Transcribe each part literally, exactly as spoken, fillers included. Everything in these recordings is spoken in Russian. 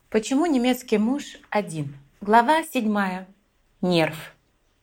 Почему немецкий муж один? Глава седьмая. Нерв.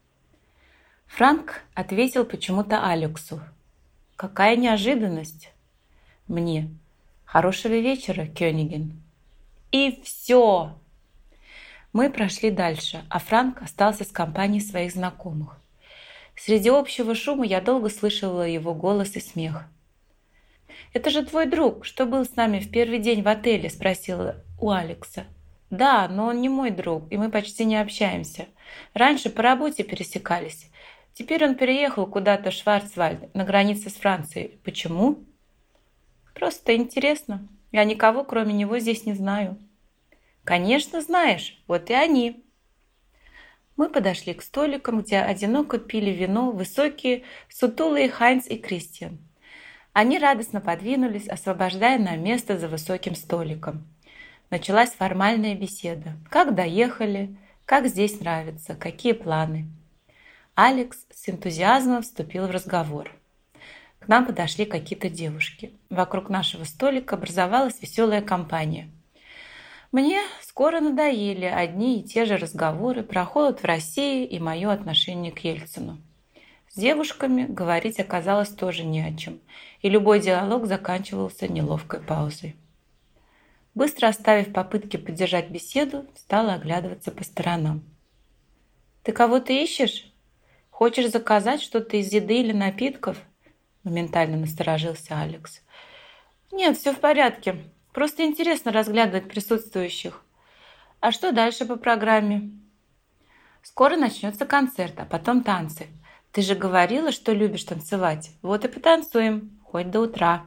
Франк ответил почему-то Алексу. Какая неожиданность. Мне. Хорошего вечера, Кёниген. И все. Мы прошли дальше, а Франк остался с компанией своих знакомых. Среди общего шума я долго слышала его голос и смех. «Это же твой друг, что был с нами в первый день в отеле?» – спросила у Алекса. «Да, но он не мой друг, и мы почти не общаемся. Раньше по работе пересекались. Теперь он переехал куда-то в Шварцвальд, на границе с Францией. Почему?» «Просто интересно. Я никого, кроме него, здесь не знаю». «Конечно, знаешь. Вот и они». Мы подошли к столикам, где одиноко пили вино высокие, сутулые Хайнц и Кристиан. Они радостно подвинулись, освобождая нам место за высоким столиком. Началась формальная беседа. Как доехали, как здесь нравится, какие планы. Алекс с энтузиазмом вступил в разговор. К нам подошли какие-то девушки. Вокруг нашего столика образовалась веселая компания. Мне скоро надоели одни и те же разговоры про холод в России и мое отношение к Ельцину. С девушками говорить оказалось тоже не о чем, и любой диалог заканчивался неловкой паузой. Быстро оставив попытки поддержать беседу, стала оглядываться по сторонам. «Ты кого-то ищешь? Хочешь заказать что-то из еды или напитков?» Моментально насторожился Алекс. «Нет, все в порядке. Просто интересно разглядывать присутствующих. А что дальше по программе?» «Скоро начнется концерт, а потом танцы. Ты же говорила, что любишь танцевать. Вот и потанцуем, хоть до утра».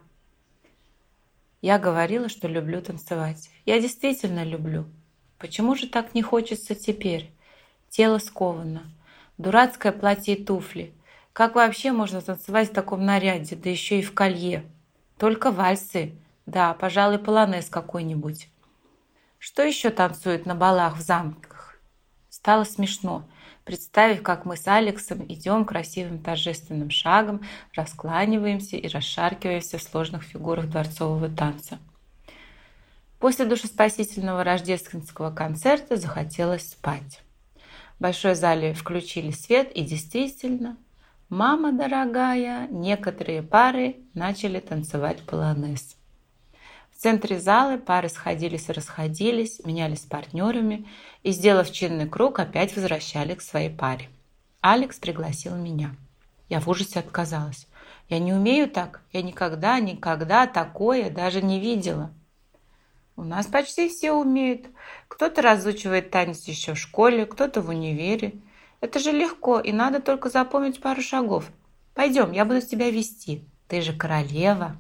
Я говорила, что люблю танцевать. Я действительно люблю. Почему же так не хочется теперь? Тело сковано. Дурацкое платье и туфли. Как вообще можно танцевать в таком наряде, да еще и в колье? Только вальсы. Да, пожалуй, полонез какой-нибудь. Что еще танцуют на балах в замках? Стало смешно, представив, как мы с Алексом идем красивым торжественным шагом, раскланиваемся и расшаркиваемся в сложных фигурах дворцового танца. После душеспасительного рождественского концерта захотелось спать. В большой зале включили свет, и действительно, мама дорогая, некоторые пары начали танцевать полонез. В центре зала пары сходились и расходились, менялись партнерами и, сделав чинный круг, опять возвращали к своей паре. Алекс пригласил меня. Я в ужасе отказалась. Я не умею так. Я никогда, никогда такое даже не видела. У нас почти все умеют. Кто-то разучивает танец еще в школе, кто-то в универе. Это же легко, и надо только запомнить пару шагов. Пойдем, я буду тебя вести. Ты же королева.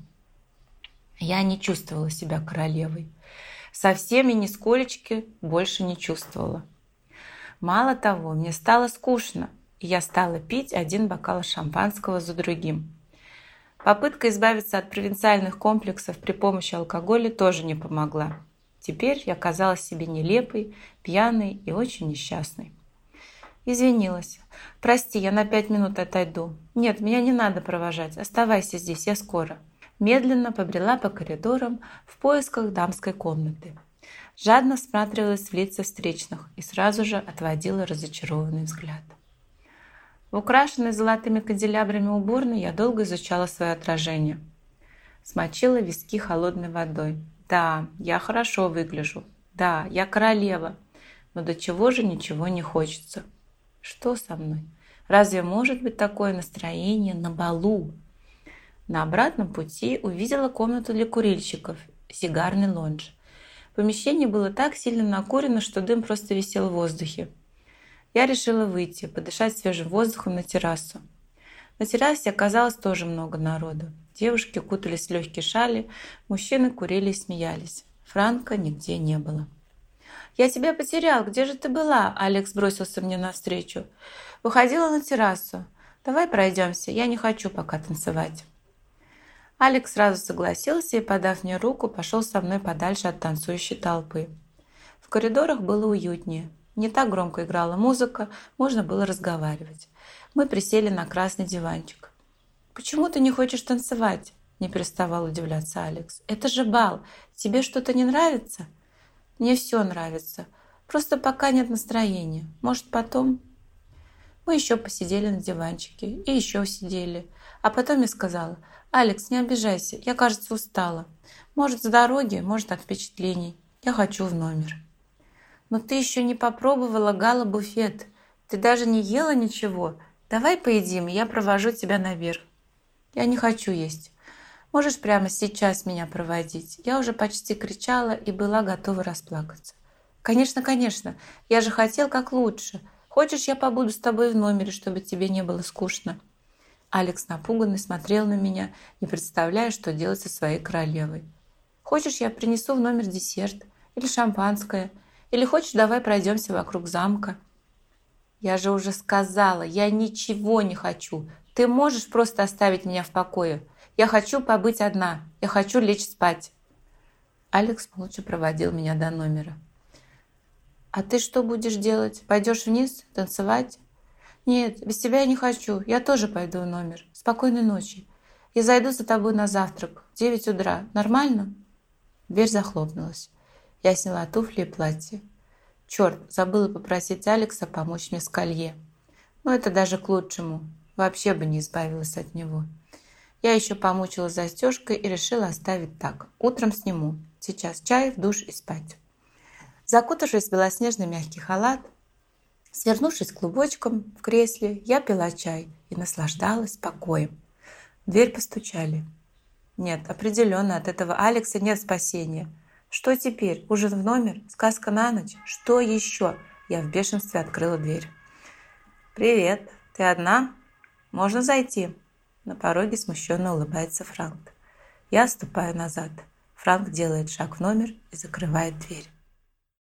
Я не чувствовала себя королевой. Совсем и нисколечки больше не чувствовала. Мало того, мне стало скучно, и я стала пить один бокал шампанского за другим. Попытка избавиться от провинциальных комплексов при помощи алкоголя тоже не помогла. Теперь я казалась себе нелепой, пьяной и очень несчастной. Извинилась. «Прости, я на пять минут отойду. Нет, меня не надо провожать. Оставайся здесь, я скоро». Медленно побрела по коридорам в поисках дамской комнаты. Жадно всматривалась в лица встречных и сразу же отводила разочарованный взгляд. В украшенной золотыми канделябрами уборной я долго изучала свое отражение. Смочила виски холодной водой. Да, я хорошо выгляжу. Да, я королева. Но до чего же ничего не хочется? Что со мной? Разве может быть такое настроение на балу? На обратном пути увидела комнату для курильщиков, сигарный лондж. Помещение было так сильно накурено, что дым просто висел в воздухе. Я решила выйти, подышать свежим воздухом на террасу. На террасе оказалось тоже много народу. Девушки кутались в легкие шали, мужчины курили и смеялись. Франка нигде не было. «Я тебя потерял, где же ты была?» Алекс бросился мне навстречу. «Выходила на террасу. Давай пройдемся, я не хочу пока танцевать». Алекс сразу согласился и, подав мне руку, пошел со мной подальше от танцующей толпы. В коридорах было уютнее. Не так громко играла музыка, можно было разговаривать. Мы присели на красный диванчик. «Почему ты не хочешь танцевать?» – не переставал удивляться Алекс. «Это же бал. Тебе что-то не нравится?» Мне все нравится. Просто пока нет настроения. Может, потом? Мы еще посидели на диванчике и еще сидели. А потом я сказала: «Алекс, не обижайся, я, кажется, устала. Может, с дороги, может, от впечатлений. Я хочу в номер». «Но ты еще не попробовала гала-буфет. Ты даже не ела ничего. Давай поедим, и я провожу тебя наверх». «Я не хочу есть. Можешь прямо сейчас меня проводить?» Я уже почти кричала и была готова расплакаться. «Конечно, конечно. Я же хотел как лучше. Хочешь, я побуду с тобой в номере, чтобы тебе не было скучно?» Алекс напуганный смотрел на меня, не представляя, что делать со своей королевой. «Хочешь, я принесу в номер десерт? Или шампанское? Или хочешь, давай пройдемся вокруг замка?» «Я же уже сказала, я ничего не хочу. Ты можешь просто оставить меня в покое? Я хочу побыть одна. Я хочу лечь спать». Алекс молча проводил меня до номера. «А ты что будешь делать? Пойдешь вниз? Танцевать?» «Нет, без тебя я не хочу. Я тоже пойду в номер. Спокойной ночи. Я зайду за тобой на завтрак. В девять утра. Нормально?» Дверь захлопнулась. Я сняла туфли и платье. Черт, забыла попросить Алекса помочь мне с колье. Но это даже к лучшему. Вообще бы не избавилась от него. Я еще помучилась застежкой и решила оставить так. Утром сниму. Сейчас чай, в душ и спать. Закутавшись в белоснежный мягкий халат, свернувшись клубочком в кресле, я пила чай и наслаждалась покоем. В дверь постучали. Нет, определенно от этого Алекса нет спасения. Что теперь? Ужин в номер? Сказка на ночь? Что еще? Я в бешенстве открыла дверь. «Привет. Ты одна? Можно зайти?» На пороге смущенно улыбается Франк. Я отступаю назад. Франк делает шаг в номер и закрывает дверь.